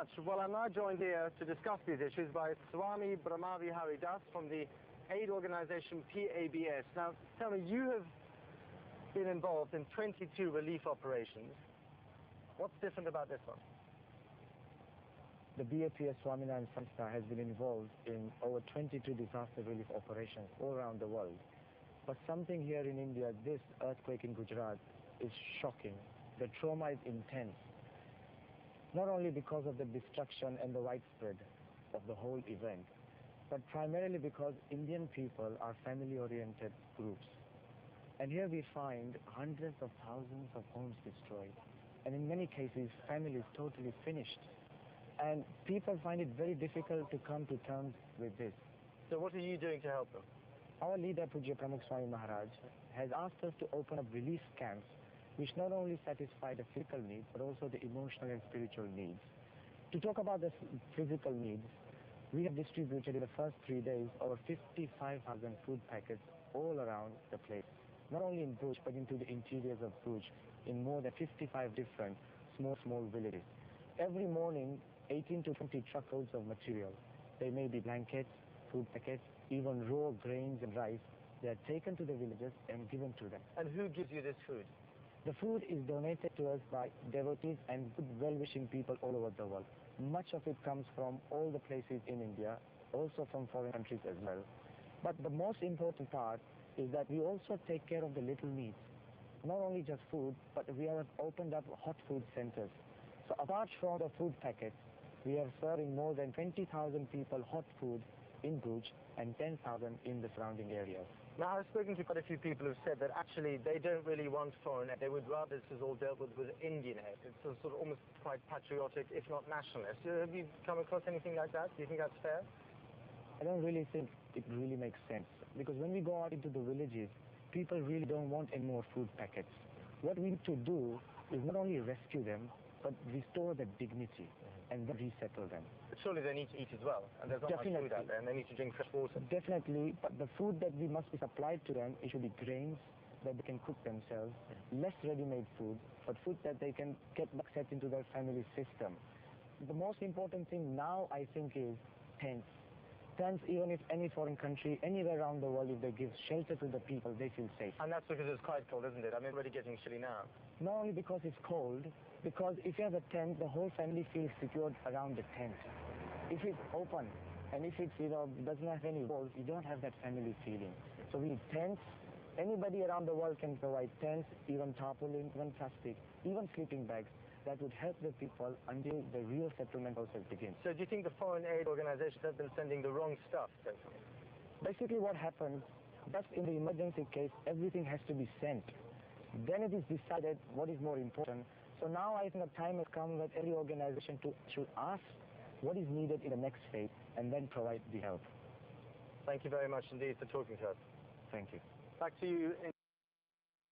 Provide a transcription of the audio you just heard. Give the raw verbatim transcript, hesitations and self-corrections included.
Well, I'm now joined here to discuss these issues by Swami Brahmavi Haridas from the aid organization P A B S. Now, tell me, you have been involved in twenty-two relief operations. What's different about this one? The B A P S Swaminarayan Samstha has been involved in over twenty-two disaster relief operations all around the world. But something here in India, this earthquake in Gujarat, is shocking. The trauma is intense. Not only because of the destruction and the widespread of the whole event, but primarily because Indian people are family-oriented groups. And here we find hundreds of thousands of homes destroyed, and in many cases, families totally finished. And people find it very difficult to come to terms with this. So what are you doing to help them? Our leader, Pujya Pramukh Swami Maharaj, has asked us to open up relief camps which not only satisfy the physical needs, but also the emotional and spiritual needs. To talk about the physical needs, we have distributed in the first three days over fifty-five thousand food packets all around the place. Not only in Bhuj, but into the interiors of Bhuj, in more than fifty-five different small, small villages. Every morning, eighteen to twenty truckloads of material. They may be blankets, food packets, even raw grains and rice. They are taken to the villages and given to them. And who gives you this food? The food is donated to us by devotees and good well-wishing people all over the world. Much of it comes from all the places in India, also from foreign countries as well. But the most important part is that we also take care of the little needs. Not only just food, but we have opened up hot food centers. So apart from the food packets, we are serving more than twenty thousand people hot food in Bhuj and ten thousand in the surrounding areas. Now, I've spoken to quite a few people who've said that actually they don't really want foreign aid. They would rather this is all dealt with with Indian aid. It's sort of almost quite patriotic, if not nationalist. Have you come across anything like that? Do you think that's fair? I don't really think it really makes sense. Because when we go out into the villages, people really don't want any more food packets. What we need to do is not only rescue them, but restore their dignity and then resettle them. But surely they need to eat as well, and there's not Definitely. much food out there, and they need to drink fresh water. Definitely, but the food that we must be supplied to them, it should be grains that they can cook themselves, less ready-made food, but food that they can get back set into their family system. The most important thing now, I think, is tents. Tents, even if any foreign country, anywhere around the world, if they give shelter to the people, they feel safe. And that's because it's quite cold, isn't it? I mean, we're already getting chilly now. Not only because it's cold, because if you have a tent, the whole family feels secured around the tent. If it's open, and if it's, you know, doesn't have any walls, you don't have that family feeling. So we need tents. Anybody around the world can provide tents, even tarpaulin, even plastic, even sleeping bags. That would help the people until the real settlement process begins. So do you think the foreign aid organizations have been sending the wrong stuff? Basically what happens, just in the emergency case, everything has to be sent. Then it is decided what is more important. So now I think the time has come that every organization to, should ask what is needed in the next phase and then provide the help. Thank you very much indeed for talking to us. Thank you. Back to you. In